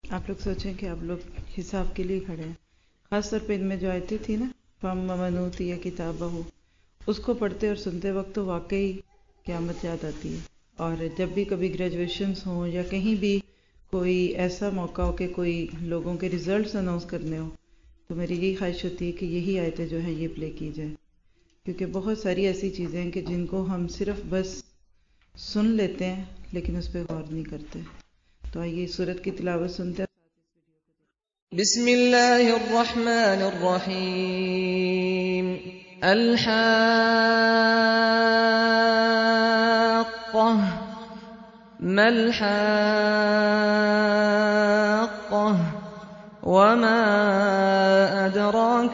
आप लोग सोचें कि आप लोग हिसाब के लिए खड़े हैं। खासतौर पे इनमें जो आयतें थी ना, फम ममनूती या किताब हो, उसको पढ़ते और सुनते वक्त तो वाकई क़यामत याद आती है। और जब भी कभी ग्रेजुएशंस हों या कहीं भी कोई ऐसा मौका हो कि कोई लोगों के रिजल्ट्स अनाउंस करने हो, तो मेरी यही ख्वाहिश होती है कि यही आयतें जो हैं ये प्ले की जाए, क्योंकि बहुत सारी ऐसी चीज़ें हैं कि जिनको हम सिर्फ बस सुन लेते हैं लेकिन उस पर गौर नहीं करते। तो आइए सूरत की तिलावत सुनते हैं। बिस्मिल्लाहिर्रहमानिर्रहीम। अल-हाक़्क़ah मल-हाक़्क़ah वमा अदराक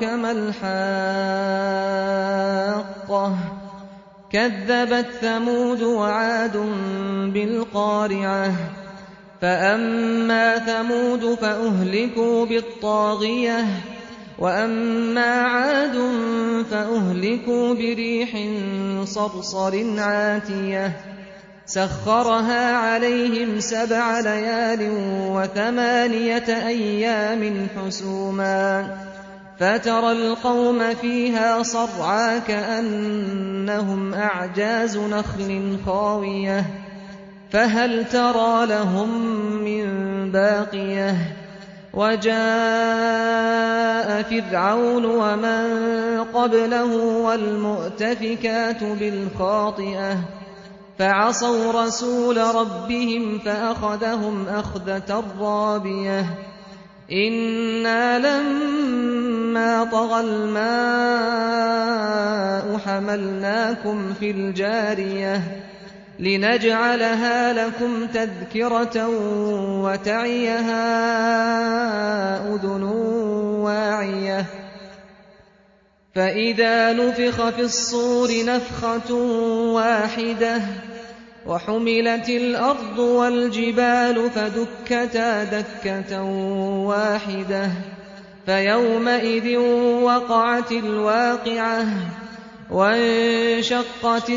मल-हाक़्क़ah कज़्ज़बत समूद वआद बिल-क़ारिअह فأما ثمود فأهلكوا بالطاغية وأما عاد فأهلكوا بريح صرصر عاتية سخرها عليهم 7 ليال و8 أيام حسوما فترى القوم فيها صرعى كأنهم أعجاز نخل خاوية فهل ترى لهم من باقية وجاء فرعون ومن قبله والمؤتفكات بالخاطئة فعصوا رسول ربهم فأخذهم أخذة رابية إنا لما طغى الماء حملناكم في الجارية لنجعلها لكم تذكرة وتعيها أذن واعية فإذا نفخ في الصور نفخة واحدة وحملت الأرض والجبال فدكتا دكة واحدة فيومئذ وقعت الواقعة وانشقت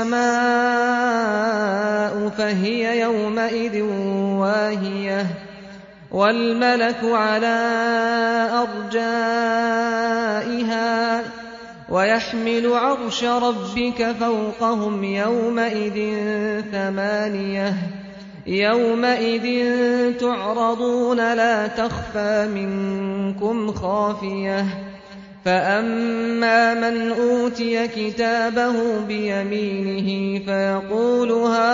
السماء فهي يومئذ واهية والملك على أرجائها ويحمل عرش ربك فوقهم يومئذ 8 يومئذ تعرضون لا تخفى منكم خافية فأما من أوتي كتابه بيمينه فيقول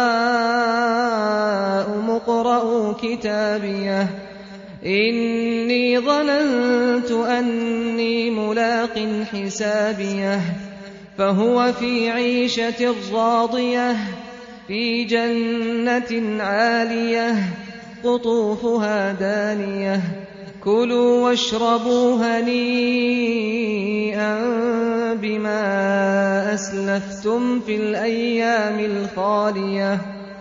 هاؤم اقرءوا كتابيه إني ظننت أني ملاق حسابيه فهو في عيشة راضية في جنة عالية قطوفها دانية كلوا واشربوا هنيئا بما أسلفتم في الأيام الخالية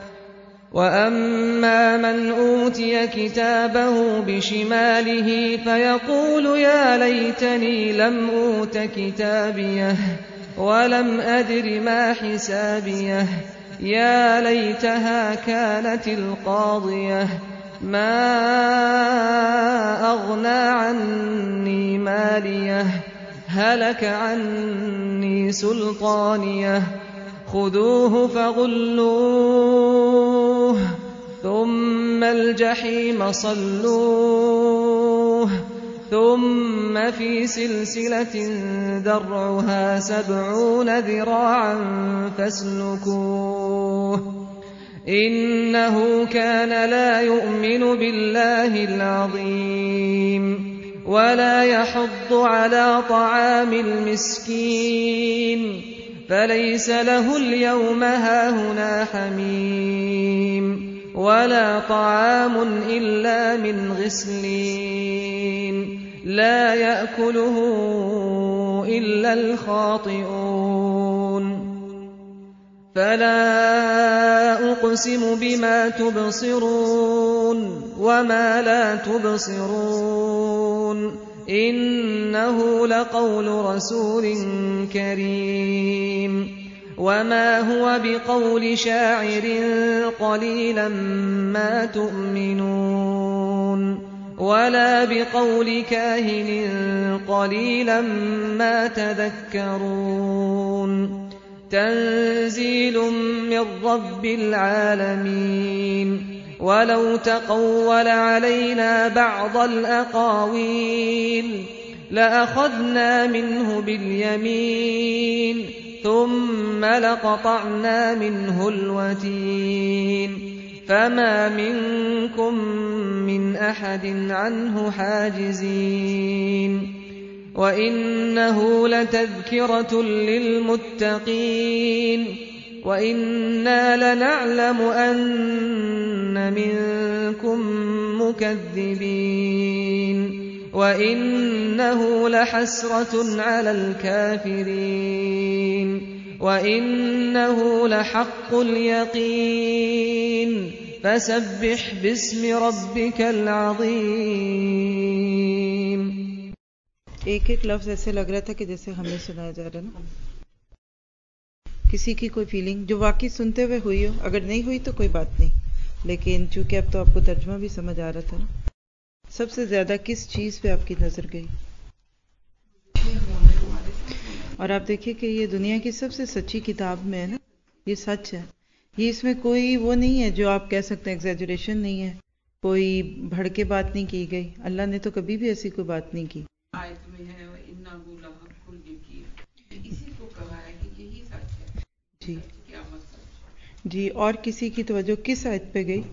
وأما من أوتي كتابه بشماله فيقول يا ليتني لم أوت كتابيه ولم أدر ما حسابيه يا ليتها كانت القاضية ما أغنى عني ماليه هلك عني سلطانيه خذوه فغلوه ثم الجحيم صلوه ثم في سلسلة ذرعها 70 ذراعا فاسلكوه إنه كان لا يؤمن بالله العظيم ولا يحض على طعام المسكين فليس له اليوم هاهنا حميم ولا طعام إلا من غسلين لا يأكله إلا الخاطئون فلا أقسم بما تبصرون وما لا تبصرون إنه لقول رسول كريم وما هو بقول شاعر قليلا ما تؤمنون ولا بقول كاهن قليلا ما تذكرون تنزيل من رب العالمين ولو تقول علينا بعض الأقاويل لأخذنا منه باليمين ثم لقطعنا منه الوتين فما منكم من أحد عنه حاجزين وإنه لتذكرة للمتقين وإنا لنعلم أن منكم مكذبين وإنه لحسرة على الكافرين وإنه لحق اليقين فسبح باسم ربك العظيم. ایک ایک لفظ ایسے لگ رہا تھا کہ جیسے ہمیں سنایا جا رہا نا. کسی کی کوئی فیلنگ جو واقعی سنتے ہوئے ہوئی ہو، اگر نہیں ہوئی تو کوئی بات نہیں، لیکن چونکہ اب تو آپ کو ترجمہ بھی سمجھ آ رہا تھا نا. سب سے زیادہ کس چیز پہ آپ کی نظر گئی؟ اور آپ دیکھیے کہ یہ دنیا کی سب سے سچی کتاب میں ہے نا، یہ سچ ہے. یہ اس میں کوئی وہ نہیں ہے جو آپ کہہ سکتے ہیں ایگزیجریشن نہیں ہے، کوئی بڑھ کے بات نہیں کی گئی. اللہ نے تو کبھی بھی ایسی کوئی بات نہیں کی. آیت میں ہے وَإِنَّهُ لَحَقُّ الْيَقِينِ، اسی کو کہا ہے کہ یہی سچ ہے. جی قیامت سچ. جی. اور کسی کی توجہ کس آیت پہ گئی؟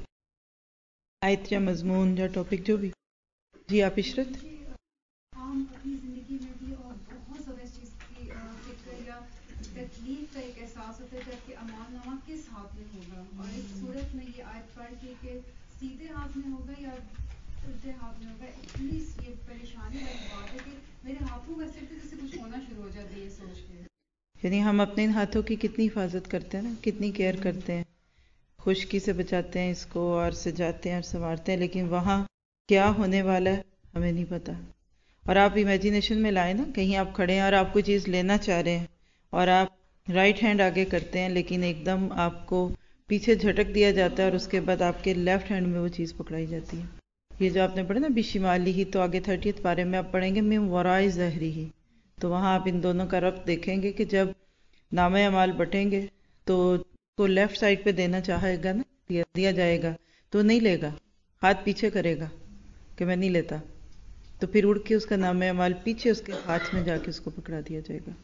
آیت یا مضمون یا ٹاپک جو بھی. جی آپ عشرت. عام اپنی زندگی میں بھی اور بہت زیادہ اس چیز کی فکر یا تکلیف کا ایک احساس ہوتا ہے کہ امان نامہ کس ہاتھ میں ہوگا، اور اس صورت میں یہ آیت پڑھ کے کہ سیدھے ہاتھ میں ہوگا یا الٹے ہاتھ میں ہوگا، اتنی یہ پریشانی والی بات ہے کہ میرے ہاتھوں کا صرف جیسے کچھ ہونا شروع ہو جاتا ہے یہ سوچ کے. یعنی ہم اپنے ان ہاتھوں کی کتنی حفاظت کرتے ہیں نا، کتنی کیئر کرتے ہیں، خشکی سے بچاتے ہیں اس کو اور سجاتے ہیں اور سنوارتے ہیں، لیکن وہاں کیا ہونے والا ہے ہمیں نہیں پتا. اور آپ امیجینیشن میں لائیں نا، کہیں آپ کھڑے ہیں اور آپ کوئی چیز لینا چاہ رہے ہیں اور آپ رائٹ ہینڈ آگے کرتے ہیں، لیکن ایک دم آپ کو پیچھے جھٹک دیا جاتا ہے اور اس کے بعد آپ کے لیفٹ ہینڈ میں وہ چیز پکڑائی جاتی ہے. یہ جو آپ نے پڑھا نا بشمالی ہی، تو آگے 30 پارے میں آپ پڑھیں گے من ورائے ظہری ہی، تو وہاں آپ ان دونوں کا ربط دیکھیں گے کہ جب نامہ اعمال بٹیں گے تو کو لیفٹ سائڈ پہ دینا چاہے گا نا، دیا جائے گا تو نہیں لے گا، ہاتھ پیچھے کرے گا کہ میں نہیں لیتا، تو پھر اڑ کے اس کا نامہ اعمال پیچھے اس کے ہاتھ میں جا کے اس کو پکڑا دیا جائے گا.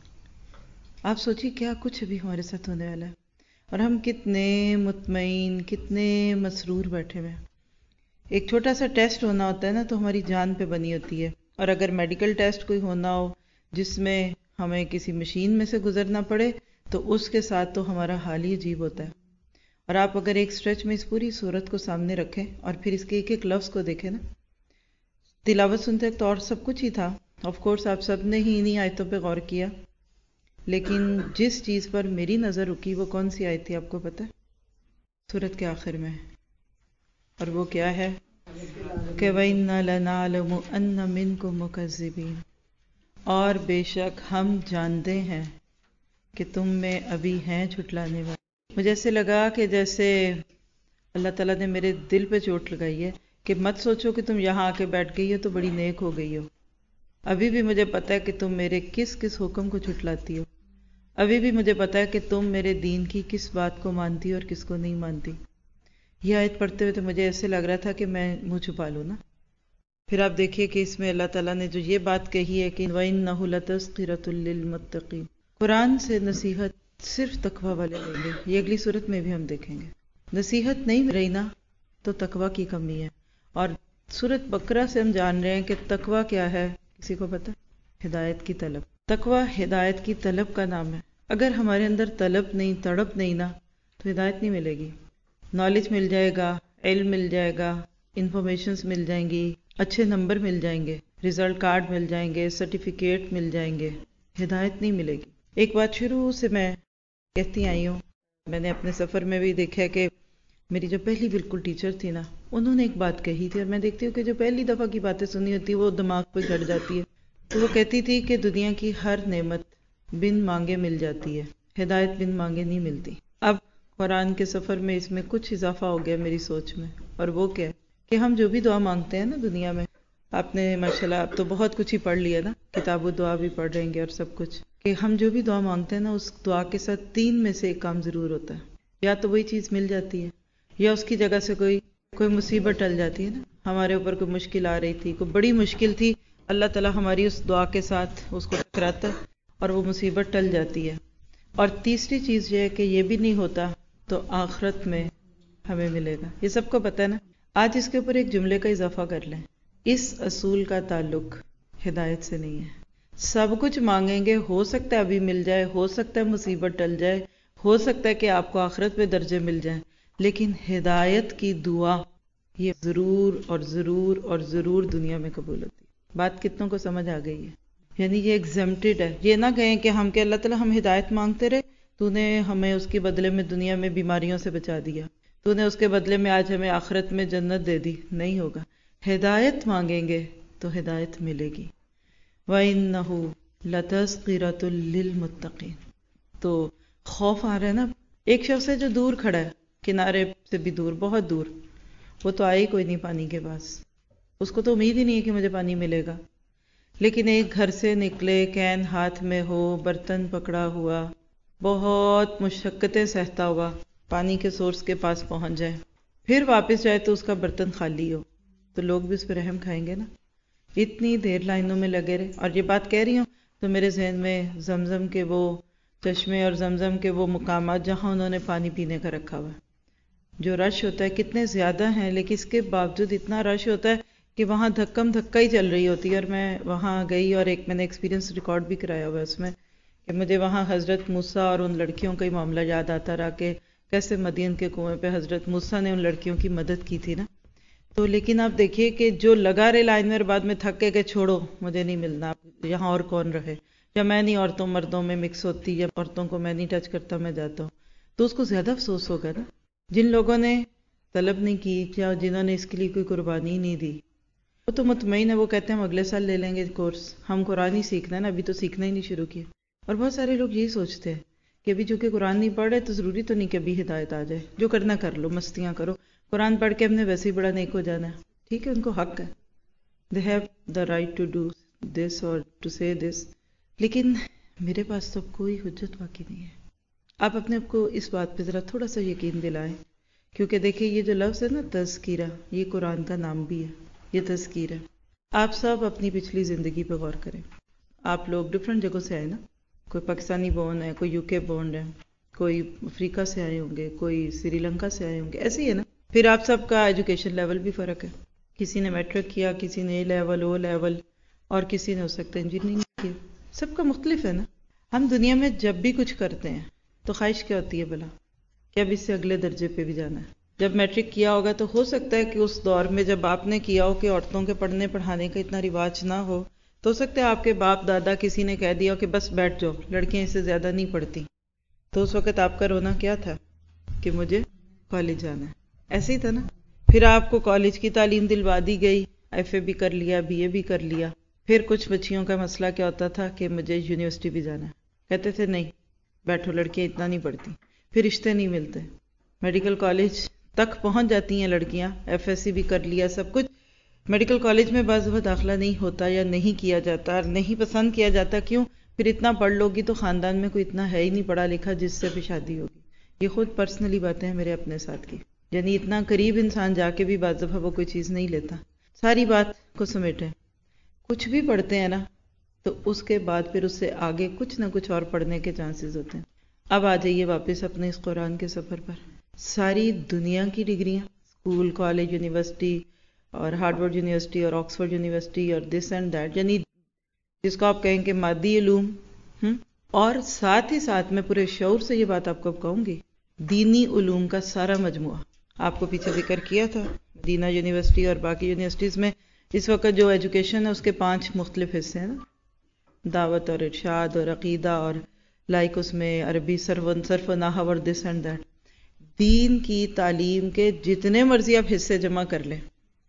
آپ سوچیے کیا کچھ ابھی ہمارے ساتھ ہونے والا ہے، اور ہم کتنے مطمئن، کتنے مسرور بیٹھے ہوئے ہیں. ایک چھوٹا سا ٹیسٹ ہونا ہوتا ہے نا تو ہماری جان پہ بنی ہوتی ہے، اور اگر میڈیکل ٹیسٹ کوئی ہونا ہو جس میں ہمیں کسی مشین میں سے گزرنا پڑے تو اس کے ساتھ تو ہمارا حال ہی عجیب ہوتا ہے. اور آپ اگر ایک سٹریچ میں اس پوری صورت کو سامنے رکھیں اور پھر اس کے ایک ایک لفظ کو دیکھیں نا، تلاوت سنتے تو اور سب کچھ ہی تھا، آف کورس آپ سب نے ہی انہی آیتوں پہ غور کیا، لیکن جس چیز پر میری نظر رکی وہ کون سی آیت تھی آپ کو پتہ ہے؟ سورت کے آخر میں، اور وہ کیا ہے کہ وَإِنَّا لَنَعْلَمُ أَنَّ مِنْكُمْ مُكَذِّبِينَ، اور بے شک ہم جانتے ہیں کہ تم میں ابھی ہیں جھٹلانے والے. مجھے ایسے لگا کہ جیسے اللہ تعالیٰ نے میرے دل پہ چوٹ لگائی ہے کہ مت سوچو کہ تم یہاں آ کے بیٹھ گئی ہو تو بڑی نیک ہو گئی ہو. ابھی بھی مجھے پتا ہے کہ تم میرے کس کس حکم کو جھٹلاتی ہو، ابھی بھی مجھے پتا ہے کہ تم میرے دین کی کس بات کو مانتی اور کس کو نہیں مانتی. یہ آیت پڑھتے ہوئے تو مجھے ایسے لگ رہا تھا کہ میں منہ چھپا لوں نا. پھر آپ دیکھیے کہ اس میں اللہ تعالیٰ نے جو یہ بات کہی ہے کہ وَإِنَّهُ لَتَذْكِرَةٌ لِّلْمُتَّقِينَ، قرآن سے نصیحت صرف تقوی والے لیں گے. یہ اگلی صورت میں بھی ہم دیکھیں گے. نصیحت نہیں رہی نا تو تقوی کی کمی ہے. اور سورۃ بقرہ سے ہم جان رہے ہیں کہ تقوی کیا ہے، کسی کو پتہ؟ ہدایت کی طلب. تقوی ہدایت کی طلب کا نام ہے. اگر ہمارے اندر طلب نہیں، تڑپ نہیں نا، تو ہدایت نہیں ملے گی. نالج مل جائے گا، علم مل جائے گا، انفارمیشنز مل جائیں گی، اچھے نمبر مل جائیں گے، رزلٹ کارڈ مل جائیں گے، سرٹیفکیٹ مل جائیں گے، ہدایت نہیں ملے گی. ایک بات شروع سے میں کہتی آئی ہوں، میں نے اپنے سفر میں بھی دیکھا کہ میری جو پہلی بالکل ٹیچر تھی نا، انہوں نے ایک بات کہی تھی، اور میں دیکھتی ہوں کہ جو پہلی دفعہ کی باتیں سنی ہوتی وہ دماغ پہ چڑھ جاتی ہے. تو وہ کہتی تھی کہ دنیا کی ہر نعمت بن مانگے مل جاتی ہے، ہدایت بن مانگے نہیں ملتی. اب قرآن کے سفر میں اس میں کچھ اضافہ ہو گیا میری سوچ میں، اور وہ کیا ہے کہ ہم جو بھی دعا مانگتے ہیں نا دنیا میں، آپ نے ماشاءاللہ اب تو بہت کچھ ہی پڑھ لیا نا، کتاب و دعا بھی پڑھ رہیں گے اور سب کچھ، کہ ہم جو بھی دعا مانگتے ہیں نا اس دعا کے ساتھ 3 میں سے ایک کام ضرور ہوتا ہے، یا تو وہی چیز مل جاتی ہے یا اس کی جگہ سے کوئی مصیبت ٹل جاتی ہے نا. ہمارے اوپر کوئی مشکل آ رہی تھی، کوئی بڑی مشکل تھی، اللہ تعالیٰ ہماری اس دعا کے ساتھ اس کو ٹکراتا ہے اور وہ مصیبت ٹل جاتی ہے. اور تیسری چیز یہ ہے کہ یہ بھی نہیں ہوتا تو آخرت میں ہمیں ملے گا. یہ سب کو پتہ ہے نا. آج اس کے اوپر ایک جملے کا اضافہ کر لیں، اس اصول کا تعلق ہدایت سے نہیں ہے. سب کچھ مانگیں گے، ہو سکتا ہے ابھی مل جائے، ہو سکتا ہے مصیبت ٹل جائے، ہو سکتا ہے کہ آپ کو آخرت میں درجے مل جائیں، لیکن ہدایت کی دعا یہ ضرور اور ضرور اور ضرور دنیا میں قبول ہوتی ہے. بات کتنوں کو سمجھ آ گئی ہے؟ یعنی یہ ایگزمپٹڈ ہے. یہ نہ کہیں کہ ہم کہ اللہ تعالیٰ ہم ہدایت مانگتے رہے، تو نے ہمیں اس کے بدلے میں دنیا میں بیماریوں سے بچا دیا، تو نے اس کے بدلے میں آج ہمیں آخرت میں جنت دے دی. نہیں ہوگا. ہدایت مانگیں گے تو ہدایت ملے گی. وَإِنَّهُ لَتَذْكِرَةٌ لِّلْمُتَّقِينَ. تو خوف آ رہا ہے نا، ایک شخص ہے جو دور کھڑا ہے، کنارے سے بھی دور، بہت دور، وہ تو آئے کوئی نہیں پانی کے پاس، اس کو تو امید ہی نہیں ہے کہ مجھے پانی ملے گا. لیکن ایک گھر سے نکلے، کین ہاتھ میں ہو، برتن پکڑا ہوا، بہت مشقتیں سہتا ہوا پانی کے سورس کے پاس پہنچ جائے، پھر واپس جائے تو اس کا برتن خالی ہو، تو لوگ بھی اس پہ رحم کھائیں گے نا. اتنی دیر لائنوں میں لگے رہے. اور یہ بات کہہ رہی ہوں تو میرے ذہن میں زمزم کے وہ چشمے اور زمزم کے وہ مقامات جہاں انہوں نے پانی پینے کا رکھا ہوا ہے، جو رش ہوتا ہے کتنے زیادہ ہیں، لیکن اس کے باوجود اتنا رش ہوتا ہے کہ وہاں دھکم دھکا ہی چل رہی ہوتی ہے. اور میں وہاں گئی اور ایک میں نے ایکسپیرینس ریکارڈ بھی کرایا ہوا ہے اس میں، کہ مجھے وہاں حضرت موسیٰ اور ان لڑکیوں کا ہی معاملہ یاد آتا رہا کہ کیسے مدین کے کنویں پہ حضرت موسیٰ نے ان لڑکیوں کی مدد کی تھی نا. تو لیکن آپ دیکھیے کہ جو لگا رہے لائن میں، بعد میں تھک کے کہ چھوڑو مجھے نہیں ملنا، یہاں اور کون رہے، یا میں نہیں عورتوں مردوں میں مکس ہوتی، یا عورتوں کو میں نہیں ٹچ کرتا، میں جاتا ہوں. تو اس کو زیادہ افسوس ہوگا نا. جن لوگوں نے طلب نہیں کی یا جنہوں نے اس کے لیے کوئی قربانی نہیں دی، وہ تو مطمئن ہے، وہ کہتے ہیں ہم اگلے سال لے لیں گے کورس، ہم قرآن ہی سیکھنا ہے نا، ابھی تو سیکھنا ہی نہیں شروع کیا. اور بہت سارے لوگ یہی سوچتے ہیں کہ ابھی چونکہ قرآن نہیں پڑھ رہے تو ضروری تو نہیں کہ ابھی ہدایت آ جائے، جو کرنا کر لو، مستیاں کرو، قرآن پڑھ کے ہم نے ویسے ہی بڑا نیک ہو جانا ہے. ٹھیک ہے، ان کو حق ہے، they have the right to do this or to say this، لیکن میرے پاس تو کوئی حجت باقی نہیں ہے. آپ اپنے آپ کو اس بات پہ ذرا تھوڑا سا یقین دلائیں، کیونکہ دیکھیں یہ جو لفظ ہے نا تذکیرہ، یہ قرآن کا نام بھی ہے، یہ تذکیر ہے. آپ سب اپنی پچھلی زندگی پہ غور کریں. آپ لوگ ڈفرینٹ جگہوں سے آئے نا، کوئی پاکستانی بورن ہے، کوئی UK بورن ہے، کوئی افریقہ سے آئے ہوں گے، کوئی سری لنکا سے آئے ہوں گے، ایسے ہی ہے نا. پھر آپ سب کا ایجوکیشن لیول بھی فرق ہے، کسی نے میٹرک کیا، کسی نے A لیول، O لیول، اور کسی نے ہو سکتا ہے انجینئرنگ کی. سب کا مختلف ہے نا. ہم دنیا میں جب بھی کچھ کرتے ہیں تو خواہش کیا ہوتی ہے بھلا کہ اب اس سے اگلے درجے پہ بھی جانا ہے. جب میٹرک کیا ہوگا تو ہو سکتا ہے کہ اس دور میں جب آپ نے کیا ہو کہ عورتوں کے پڑھنے پڑھانے کا اتنا رواج نہ ہو، تو ہو سکتا ہے آپ کے باپ دادا کسی نے کہہ دیا کہ بس بیٹھ جاؤ، لڑکیاں اس سے زیادہ نہیں پڑھتی. تو اس وقت آپ کا رونا کیا تھا کہ مجھے کالج جانا ہے. ایسے ہی تھا نا. پھر آپ کو کالج کی تعلیم دلوا دی گئی، FA بھی کر لیا، BA بھی کر لیا. پھر کچھ بچیوں کا مسئلہ کیا ہوتا تھا کہ مجھے یونیورسٹی بھی جانا ہے، کہتے تھے نہیں بیٹھو، لڑکیاں اتنا نہیں پڑھتی. پھر رشتے نہیں ملتے، میڈیکل کالج تک پہنچ جاتی ہیں لڑکیاں، FSC بھی کر لیا، سب کچھ. میڈیکل کالج میں بعض دفعہ داخلہ نہیں ہوتا یا نہیں کیا جاتا، اور نہیں پسند کیا جاتا. کیوں؟ پھر اتنا پڑھ لو گی تو خاندان میں کوئی اتنا ہے ہی نہیں پڑھا لکھا جس سے بھی شادی ہوگی. یہ خود پرسنلی باتیں ہیں میرے اپنے ساتھ کی. یعنی اتنا قریب انسان جا کے بھی بعض دفعہ وہ کوئی چیز نہیں لیتا. ساری بات کو سمیٹیں. کچھ بھی پڑھتے ہیں نا تو اس کے بعد پھر اس سے آگے کچھ نہ کچھ اور پڑھنے کے چانسز ہوتے ہیں. اب آ جائیے واپس اپنے اس قرآن کے سفر پر. ساری دنیا کی ڈگریاں، اسکول، کالج، یونیورسٹی، اور ہارورڈ یونیورسٹی اور آکسفورڈ یونیورسٹی اور دس اینڈ دیٹ، یعنی جس کو آپ کہیں کہ مادی علوم، اور ساتھ ہی ساتھ میں پورے شعور سے یہ بات آپ کو کہوں گی، دینی علوم کا سارا مجموعہ. آپ کو پیچھے ذکر کیا تھا مدینہ یونیورسٹی اور باقی یونیورسٹیز میں اس وقت جو ایجوکیشن ہے اس کے 5 مختلف حصے ہیں نا، دعوت اور ارشاد اور عقیدہ اور لائک اس میں عربی صرف و نحو اور دس اینڈ دیٹ. دین کی تعلیم کے جتنے مرضی آپ حصے جمع کر لیں،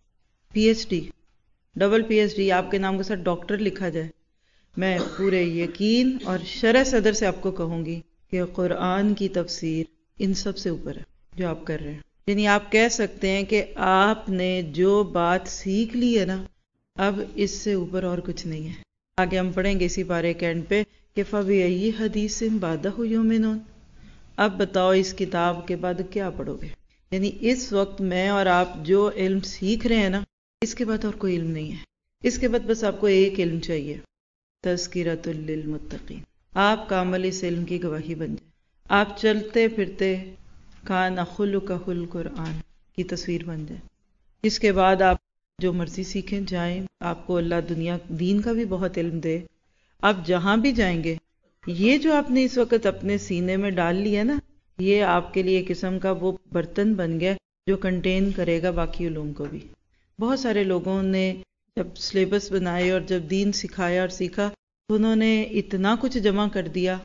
PhD، ڈبل PhD، آپ کے نام کے ساتھ ڈاکٹر لکھا جائے، میں پورے یقین اور شرح صدر سے آپ کو کہوں گی کہ قرآن کی تفسیر ان سب سے اوپر ہے جو آپ کر رہے ہیں. یعنی آپ کہہ سکتے ہیں کہ آپ نے جو بات سیکھ لی ہے نا اب اس سے اوپر اور کچھ نہیں ہے. آگے ہم پڑھیں گے اسی پارے کے اینڈ پہ کہ فَبِأَيِّ حَدِيثٍ بَعْدَهُ يُؤْمِنُونَ. اب بتاؤ اس کتاب کے بعد کیا پڑھو گے. یعنی اس وقت میں اور آپ جو علم سیکھ رہے ہیں نا، اس کے بعد اور کوئی علم نہیں ہے. اس کے بعد بس آپ کو ایک علم چاہیے، تذکرۃ للمتقین. آپ کا عمل اس علم کی گواہی بن جائے. آپ چلتے پھرتے کان خلقہ القرآن کی تصویر بن جائے. اس کے بعد آپ جو مرضی سیکھیں جائیں، آپ کو اللہ دنیا دین کا بھی بہت علم دے. آپ جہاں بھی جائیں گے، یہ جو آپ نے اس وقت اپنے سینے میں ڈال لیا نا، یہ آپ کے لیے قسم کا وہ برتن بن گیا جو کنٹین کرے گا باقی علوم کو بھی. بہت سارے لوگوں نے جب سلیبس بنائے اور جب دین سکھایا اور سیکھا تو انہوں نے اتنا کچھ جمع کر دیا.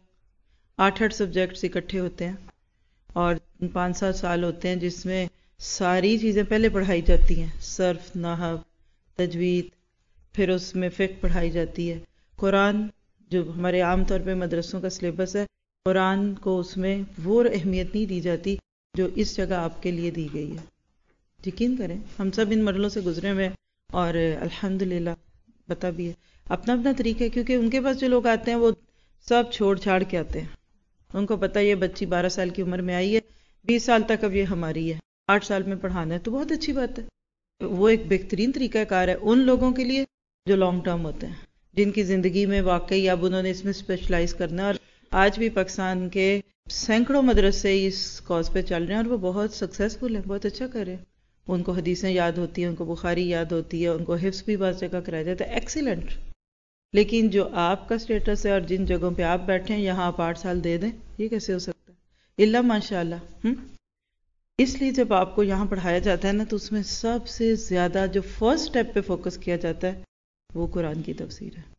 8 سبجیکٹس اکٹھے ہوتے ہیں اور 5-7 سال ہوتے ہیں جس میں ساری چیزیں پہلے پڑھائی جاتی ہیں، صرف، نحو، تجوید، پھر اس میں فقہ پڑھائی جاتی ہے. قرآن جو ہمارے عام طور پہ مدرسوں کا سلیبس ہے، قرآن کو اس میں وہ اہمیت نہیں دی جاتی جو اس جگہ آپ کے لیے دی گئی ہے. یقین کریں ہم سب ان مرحلوں سے گزرے ہوئے ہیں اور الحمدللہ پتہ بھی ہے. اپنا اپنا طریقہ ہے، کیونکہ ان کے پاس جو لوگ آتے ہیں وہ سب چھوڑ چھاڑ کے آتے ہیں. ان کو پتہ یہ بچی 12 سال کی عمر میں آئی ہے، 20 سال تک اب یہ ہماری ہے، 8 سال میں پڑھانا ہے، تو بہت اچھی بات ہے. وہ ایک بہترین طریقہ کار ہے ان لوگوں کے لیے جو لانگ ٹرم ہوتے ہیں، جن کی زندگی میں واقعی اب انہوں نے اس میں اسپیشلائز کرنا ہے. اور آج بھی پاکستان کے سینکڑوں مدرسے اس کاز پہ چل رہے ہیں اور وہ بہت سکسیسفل ہیں، بہت اچھا کر رہے ہیں. ان کو حدیثیں یاد ہوتی ہیں، ان کو بخاری یاد ہوتی ہے، ان کو حفظ بھی بعض جگہ کرایا جاتا ہے. ایکسیلنٹ. لیکن جو آپ کا سٹیٹس ہے اور جن جگہوں پہ آپ بیٹھے ہیں، یہاں آپ 8 سال دے دیں، یہ کیسے ہو سکتا ہے؟ اللہ ماشاء اللہ. اس لیے جب آپ کو یہاں پڑھایا جاتا ہے نا، تو اس میں سب سے زیادہ جو فرسٹ سٹیپ پہ فوکس کیا جاتا ہے وہ قرآن کی تفسیر ہے.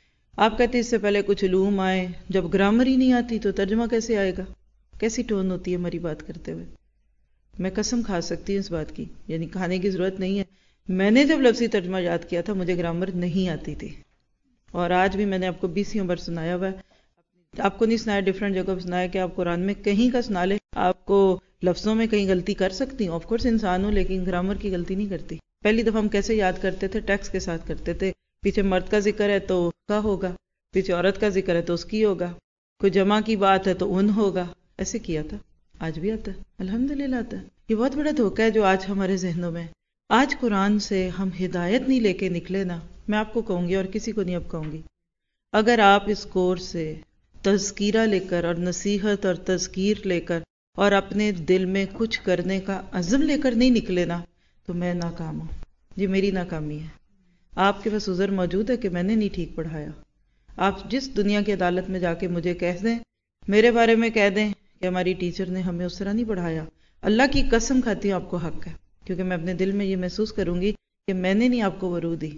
آپ کہتے ہیں اس سے پہلے کچھ علوم آئے، جب گرامر ہی نہیں آتی تو ترجمہ کیسے آئے گا؟ کیسی ٹون ہوتی ہے ہماری بات کرتے ہوئے. میں قسم کھا سکتی ہوں اس بات کی، یعنی کھانے کی ضرورت نہیں ہے. میں نے جب لفظی ترجمہ یاد کیا تھا مجھے گرامر نہیں آتی تھی، اور آج بھی میں نے آپ کو 20 بار سنایا ہوا ہے. آپ کو نہیں سنایا، ڈیفرنٹ جگہ پہ سنایا کہ آپ قرآن میں کہیں کا سنا لیں. آپ کو لفظوں میں کہیں غلطی کر سکتی ہوں، آف کورس انسان ہوں، لیکن گرامر کی غلطی نہیں کرتی. پہلی دفعہ ہم کیسے یاد کرتے تھے؟ ٹیکسٹ کے ساتھ کرتے تھے. پیچھے مرد کا ذکر ہے تو اس کا ہوگا، پیچھے عورت کا ذکر ہے تو اس کی ہوگا، کوئی جمع کی بات ہے تو ان ہوگا. ایسے کیا تھا. آج بھی آتا ہے، الحمدللہ آتا ہے. یہ بہت بڑا دھوکہ ہے جو آج ہمارے ذہنوں میں ہے. آج قرآن سے ہم ہدایت نہیں لے کے نکلے نا، میں آپ کو کہوں گی اور کسی کو نہیں اب کہوں گی، اگر آپ اس کورس سے تذکیرہ لے کر اور نصیحت اور تذکیر لے کر اور اپنے دل میں کچھ کرنے کا عزم لے کر نہیں نکلے نا، تو میں ناکام ہوں. یہ میری ناکامی ہے. آپ کے پاس عذر موجود ہے کہ میں نے نہیں ٹھیک پڑھایا. آپ جس دنیا کی عدالت میں جا کے مجھے کہہ دیں، میرے بارے میں کہہ دیں کہ ہماری ٹیچر نے ہمیں اس طرح نہیں پڑھایا، اللہ کی قسم کھاتی ہوں آپ کو حق ہے، کیونکہ میں اپنے دل میں یہ محسوس کروں گی کہ میں نے نہیں آپ کو ورو دی.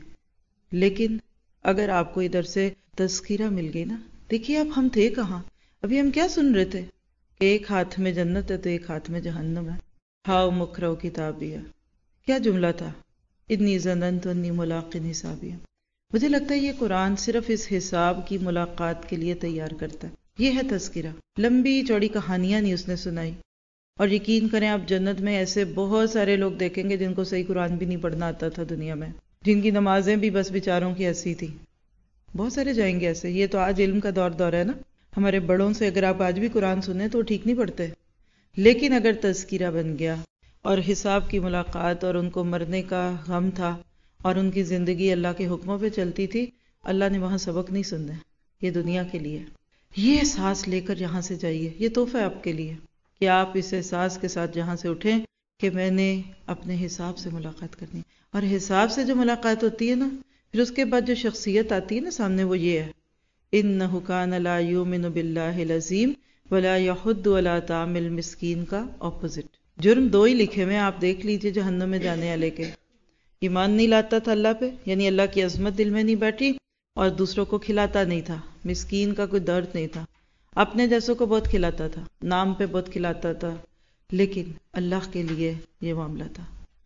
لیکن اگر آپ کو ادھر سے تذکیرہ مل گئی نا، دیکھیے اب ہم تھے کہاں. ابھی ہم کیا سن رہے تھے کہ ایک ہاتھ میں جنت ہے تو ایک ہاتھ میں جہنم ہے. ہاؤ مکرو کتابیہ، کیا جملہ تھا، اتنی ظننت انی ملاق حسابیہ. مجھے لگتا ہے یہ قرآن صرف اس حساب کی ملاقات کے لیے تیار کرتا ہے. یہ ہے تذکرہ. لمبی چوڑی کہانیاں نہیں اس نے سنائی. اور یقین کریں آپ جنت میں ایسے بہت سارے لوگ دیکھیں گے جن کو صحیح قرآن بھی نہیں پڑھنا آتا تھا دنیا میں، جن کی نمازیں بھی بس بیچاروں کی ایسی تھی. بہت سارے جائیں گے ایسے. یہ تو آج علم کا دور ہے نا. ہمارے بڑوں سے اگر آپ آج بھی قرآن سنیں تو ٹھیک نہیں پڑھتے. لیکن اگر تذکرہ بن گیا اور حساب کی ملاقات اور ان کو مرنے کا غم تھا اور ان کی زندگی اللہ کے حکموں پہ چلتی تھی، اللہ نے وہاں سبق نہیں سننا. یہ دنیا کے لیے. یہ احساس لے کر یہاں سے جائیے. یہ تحفہ ہے آپ کے لیے کہ آپ اس احساس کے ساتھ یہاں سے اٹھیں کہ میں نے اپنے حساب سے ملاقات کرنی. اور حساب سے جو ملاقات ہوتی ہے نا، پھر اس کے بعد جو شخصیت آتی ہے نا سامنے، وہ یہ ہے، اِنَّهُ كَانَ لَا يُؤْمِنُ بِاللَّهِ الْعَظِيمِ وَلَا يَحُضُّ عَلَىٰ طَعَامِ الْمِسْكِينِ کا اپوزٹ. جرم 2 ہی لکھے ہوئے ہیں، آپ دیکھ لیجئے جہنم میں جانے والے کے. ایمان نہیں لاتا تھا اللہ پہ، یعنی اللہ کی عظمت دل میں نہیں بیٹھی، اور دوسروں کو کھلاتا نہیں تھا. مسکین کا کوئی درد نہیں تھا. اپنے جیسوں کو بہت کھلاتا تھا، نام پہ بہت کھلاتا تھا، لیکن اللہ کے لیے یہ معاملہ تھا.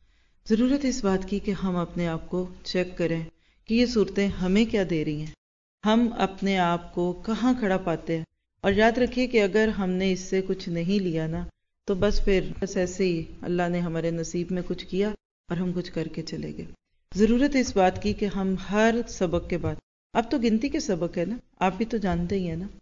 ضرورت اس بات کی کہ ہم اپنے آپ کو چیک کریں کہ یہ صورتیں ہمیں کیا دے رہی ہیں، ہم اپنے آپ کو کہاں کھڑا پاتے ہیں. اور یاد رکھیے کہ اگر ہم نے اس سے کچھ نہیں لیا نا، تو بس ایسے ہی اللہ نے ہمارے نصیب میں کچھ کیا اور ہم کچھ کر کے چلے گئے. ضرورت ہے اس بات کی کہ ہم ہر سبق کے بعد، اب تو گنتی کے سبق ہے نا، آپ بھی تو جانتے ہی ہیں نا،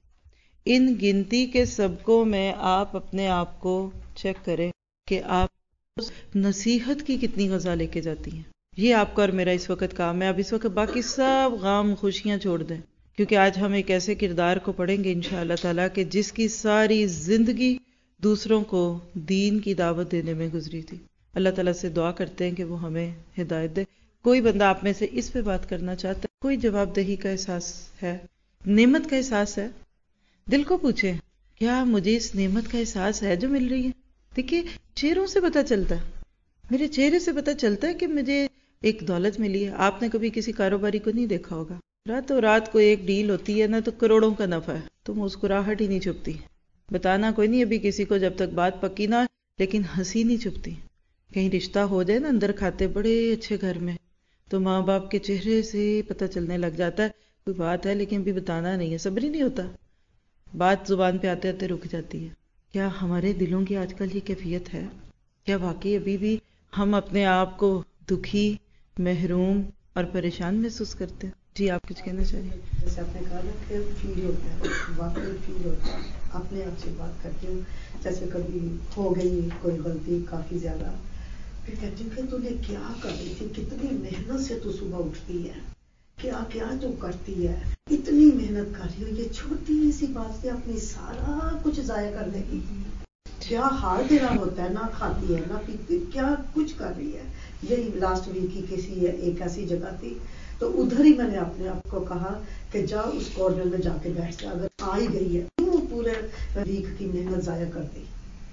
ان گنتی کے سبقوں میں آپ اپنے آپ کو چیک کریں کہ آپ اس نصیحت کی کتنی غذا لے کے جاتی ہیں. یہ آپ کا اور میرا اس وقت کام ہے. اب اس وقت باقی سب غم خوشیاں چھوڑ دیں، کیونکہ آج ہم ایک ایسے کردار کو پڑھیں گے انشاءاللہ تعالیٰ کہ جس کی ساری زندگی دوسروں کو دین کی دعوت دینے میں گزری تھی. اللہ تعالیٰ سے دعا کرتے ہیں کہ وہ ہمیں ہدایت دے. کوئی بندہ آپ میں سے اس پہ بات کرنا چاہتا ہے؟ کوئی جواب دہی کا احساس ہے، نعمت کا احساس ہے؟ دل کو پوچھیں، کیا مجھے اس نعمت کا احساس ہے جو مل رہی ہے؟ دیکھیے چہروں سے پتہ چلتا ہے، میرے چہرے سے پتہ چلتا ہے کہ مجھے ایک دولت ملی ہے. آپ نے کبھی کسی کاروباری کو نہیں دیکھا ہوگا، راتوں رات کو ایک ڈیل ہوتی ہے نا تو کروڑوں کا نفع ہے تو مسکراہٹ ہی نہیں چھپتی. بتانا کوئی نہیں ابھی کسی کو جب تک بات پکی نہ، لیکن ہنسی نہیں چھپتی. کہیں رشتہ ہو جائے نا اندر کھاتے بڑے اچھے گھر میں تو ماں باپ کے چہرے سے پتہ چلنے لگ جاتا ہے کوئی بات ہے لیکن ابھی بتانا نہیں ہے، صبر ہی نہیں ہوتا، بات زبان پہ آتے آتے رک جاتی ہے. کیا ہمارے دلوں کی آج کل یہ کیفیت ہے؟ کیا واقعی ابھی بھی ہم اپنے آپ کو دکھی، محروم اور پریشان محسوس کرتے ہیں؟ جی آپ کچھ کہنا چاہیے؟ جیسے آپ نے کہا نا کہ فیل ہوتا ہے، واقعی فیل ہوتا ہے. اپنے آپ سے بات کرتی ہوں، جیسے کبھی ہو گئی کوئی غلطی کافی زیادہ، پھر کہتی ہوں کہ تو نے کیا کر رہی تھی، کتنی محنت سے تو صبح اٹھتی ہے، کیا کیا تو کرتی ہے، اتنی محنت کر رہی ہو، یہ چھوٹی سی بات سے اپنی سارا کچھ ضائع کر دے گی. کیا حال تیرا ہوتا ہے، نہ کھاتی ہے نہ پیتی، کیا کچھ کر رہی ہے. یہی لاسٹ ویک کی کسی ایک ایسی جگہ تھی تو ادھر ہی میں نے اپنے آپ کو کہا کہ جا اس کارنر میں جا کے بیٹھ جا، اگر آ ہی گئی ہے کیوں پورے ویک کی محنت ضائع کر دی.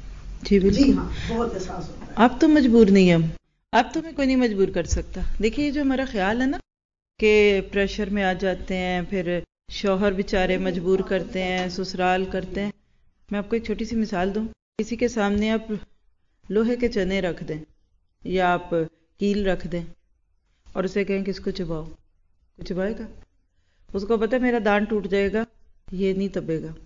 جی بالکل. جی ہاں، بہت احساس ہوتا ہے. اب تو مجبور نہیں ہم، اب تو میں کوئی نہیں مجبور کر سکتا. دیکھیے یہ جو ہمارا خیال ہے نا کہ پریشر میں آ جاتے ہیں، پھر شوہر بیچارے مجبور کرتے ہیں، سسرال کرتے ہیں. میں آپ کو ایک چھوٹی سی مثال دوں. کسی کے سامنے آپ لوہے کے چنے رکھ دیں یا آپ کیل رکھ دیں اور اسے کہیں کہ اس کو چباؤ، کچھ چبائے گا؟ اس کو پتہ ہے میرا دان ٹوٹ جائے گا، یہ نہیں تبے گا.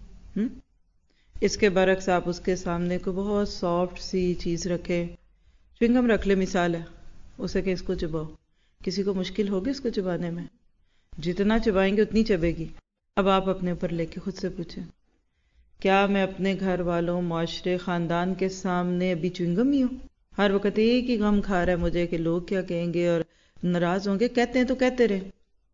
اس کے برعکس آپ اس کے سامنے کو بہت سافٹ سی چیز رکھیں، چوئنگم رکھ لے مثال ہے، اسے کہ اس کو چباؤ. کسی کو مشکل ہوگی اس کو چبانے میں؟ جتنا چبائیں گے اتنی چبے گی. اب آپ اپنے اوپر لے کے خود سے پوچھیں، کیا میں اپنے گھر والوں، معاشرے، خاندان کے سامنے ابھی چوئنگم ہی ہوں؟ ہر وقت ایک ہی غم کھا رہا ہے مجھے کہ لوگ کیا کہیں گے اور ناراض ہوں گے. کہتے ہیں تو کہتے رہے.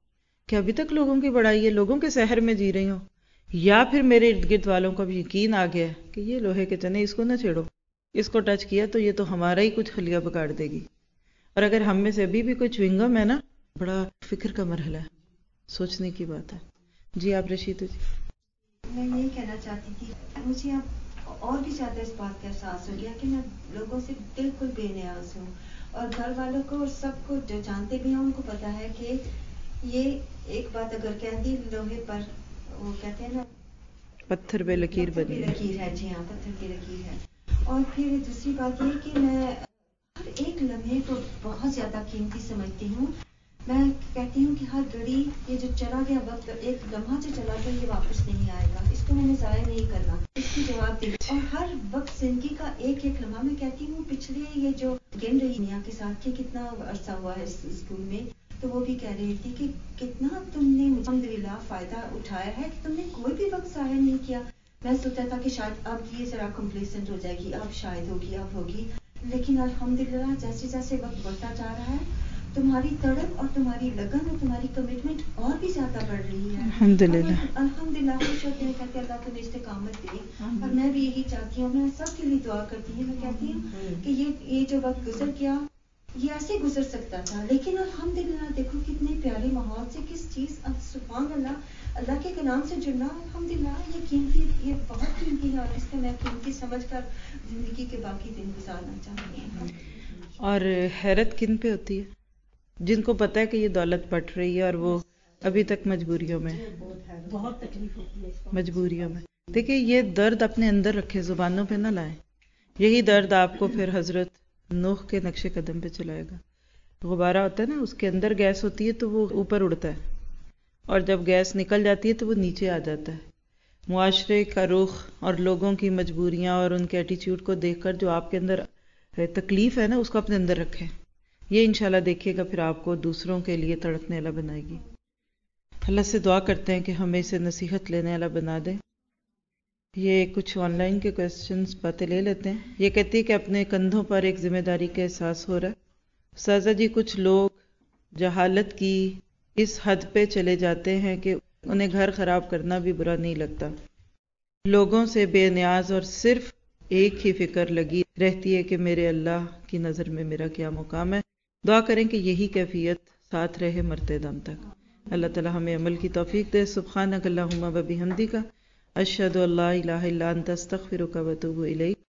کہ ابھی تک لوگوں کی بڑائی ہے، لوگوں کے سحر میں جی رہی ہوں، یا پھر میرے ارد گرد والوں کو بھی یقین آ گیا ہے کہ یہ لوہے کے چنے، اس کو نہ چھیڑو، اس کو ٹچ کیا تو یہ تو ہمارا ہی کچھ خلیہ بگاڑ دے گی. اور اگر ہم میں سے ابھی بھی کوئی چوئنگم ہے نا، بڑا فکر کا مرحلہ ہے، سوچنے کی بات ہے. جی آپ رشید جی. میں یہی کہنا چاہتی تھی، مجھے اب اور بھی زیادہ اس بات کا احساس ہو گیا کہ میں لوگوں سے بالکل بے نیاز ہوں، اور گھر والوں کو اور سب کو جو جانتے بھی ہیں ان کو پتا ہے کہ یہ ایک بات اگر کہہ دی لوہے پر، وہ کہتے ہیں نا پتھر پہ لکیر بنی لکیر ہے. جی ہاں، پتھر کی لکیر ہے. اور پھر دوسری بات یہ کہ میں ہر ایک لمحے کو بہت زیادہ قیمتی سمجھتی ہوں. میں کہتی ہوں کہ ہر گھڑی، یہ جو چلا گیا وقت، ایک لمحہ جو چلا گیا یہ واپس نہیں آئے گا، اس کو میں نے ضائع نہیں کرنا، اس کی جواب دے. اور ہر وقت زندگی کا ایک ایک لمحہ، میں کہتی ہوں پچھلے یہ جو گن رہی دنیا کے ساتھ کہ کتنا عرصہ ہوا ہے اسکول میں، تو وہ بھی کہہ رہی تھی کہ کتنا تم نے الحمدللہ فائدہ اٹھایا ہے کہ تم نے کوئی بھی وقت ضائع نہیں کیا. میں سوچا تھا کہ شاید اب یہ ذرا کمپلیسنٹ ہو جائے گی، اب شاید ہوگی، اب ہوگی، لیکن الحمدللہ جیسے جیسے وقت بڑھتا جا رہا ہے تمہاری تڑپ اور تمہاری لگن اور تمہاری کمٹمنٹ اور بھی زیادہ بڑھ رہی ہے. الحمدللہ خوش ہوتے ہیں، کہتے ہیں اللہ تمہیں استقامت دے. اور میں بھی یہی چاہتی ہوں، میں سب کے لیے دعا کرتی ہوں. میں کہتی ہوں کہ یہ جو وقت گزر گیا یہ ایسے گزر سکتا تھا، لیکن الحمدللہ دیکھو کتنے پیارے ماحول سے، کس چیز، اب سبحان اللہ کے کلام سے جڑنا الحمدللہ یہ قیمتی، یہ بہت قیمتی ہے، اور اس کو میں قیمتی سمجھ کر زندگی کے باقی دن گزارنا چاہتی ہوں. اور حیرت کن پہ ہوتی ہے؟ جن کو پتہ ہے کہ یہ دولت بٹ رہی ہے اور وہ ابھی تک مجبوریوں میں، بہت تکلیف ہوتی ہے مجبوریوں میں. دیکھیں یہ درد اپنے اندر رکھے، زبانوں پہ نہ لائیں. یہی درد آپ کو پھر حضرت نوح کے نقش قدم پہ چلائے گا. غبارہ ہوتا ہے نا، اس کے اندر گیس ہوتی ہے تو وہ اوپر اڑتا ہے، اور جب گیس نکل جاتی ہے تو وہ نیچے آ جاتا ہے. معاشرے کا رخ اور لوگوں کی مجبوریاں اور ان کے ایٹیچیوڈ کو دیکھ کر جو آپ کے اندر تکلیف ہے نا، اس کو اپنے اندر رکھیں. یہ انشاءاللہ دیکھیے گا پھر آپ کو دوسروں کے لیے تڑپنے والا بنائے گی. اللہ سے دعا کرتے ہیں کہ ہمیں اسے نصیحت لینے والا بنا دے. یہ کچھ آن لائن کے کویسچنز باتیں لے لیتے ہیں. یہ کہتی ہے کہ اپنے کندھوں پر ایک ذمہ داری کا احساس ہو رہا ہے. استاذہ جی کچھ لوگ جہالت کی اس حد پہ چلے جاتے ہیں کہ انہیں گھر خراب کرنا بھی برا نہیں لگتا. لوگوں سے بے نیاز اور صرف ایک ہی فکر لگی رہتی ہے کہ میرے اللہ کی نظر میں میرا کیا مقام ہے. دعا کریں کہ یہی کیفیت ساتھ رہے مرتے دم تک. اللہ تعالی ہمیں عمل کی توفیق دے. سبحانک اللہم و بحمدک اشہد ان لا الہ الا انت استغفرک و اتوب الیک.